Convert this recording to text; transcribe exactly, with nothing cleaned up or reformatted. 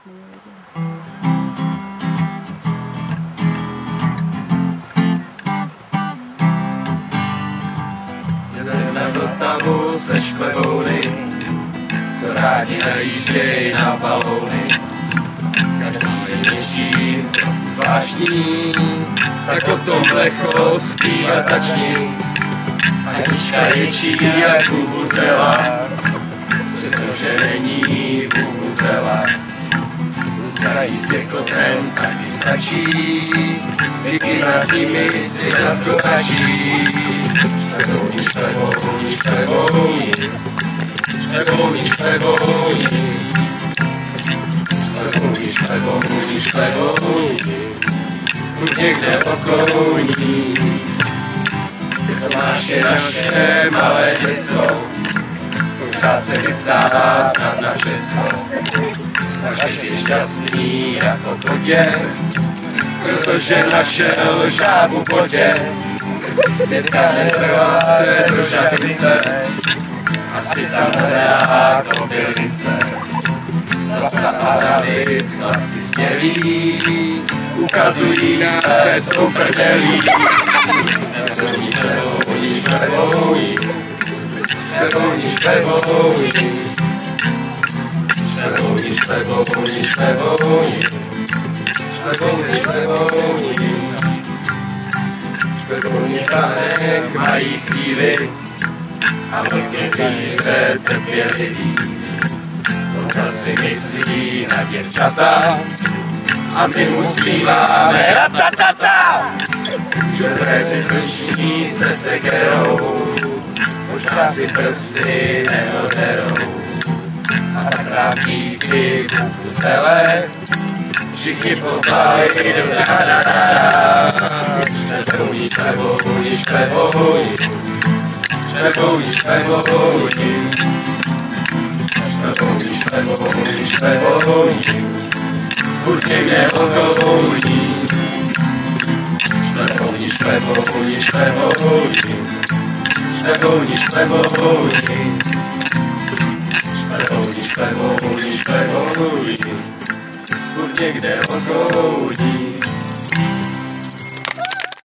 Jedeme na Vltavu se šklebouny, co rádi najížděj na balóny. Každý je něčí, zvláštní, tak o tom lecho zpívat začni. Anička ječí jak vuvuzela, přestože není vuvuzela. Zrají se kotrem, taky stačí, vykývá s nimi si zaskočí. Špebouni, špebouni, špebouni, špebouni, špebouni, špebouni, špebouni, špebouni, furt někde okouní. Tomáš je naše malé děcko, pořád se vyptává snad na všecko. Takže je šťastný jako kotě, protože našel žábu potě. Pětka netrvá se do žabice, asi tam hledá kobylnice. Vlasta a hlavy v noci stělí, ukazují nám, že jsou prdelí. Špebouni, špebouni, špebouni, špebouni, špebouni, špebouni, špebouni, špebouni, špebouni, špebouni. Špebouni stánek mají chvíli a vlk je zvíře trpělivý. Vlka si myslí na děvčata a my mu zpíváme ratatata. Žobréři zlční se sekerou, možná si prsty neoderou. A tak nás dívky tu celé, všichni poslali do da-da-da-da. Špebouni, špebouni, špebouni, špebouni, špebouni, špebouni, špebouni, špebouni, furt někde okouní. Špebouni, špebouni, špebouni, špebouni, špebouni, špebouni, špebouni, špebouni, furt někde okouní.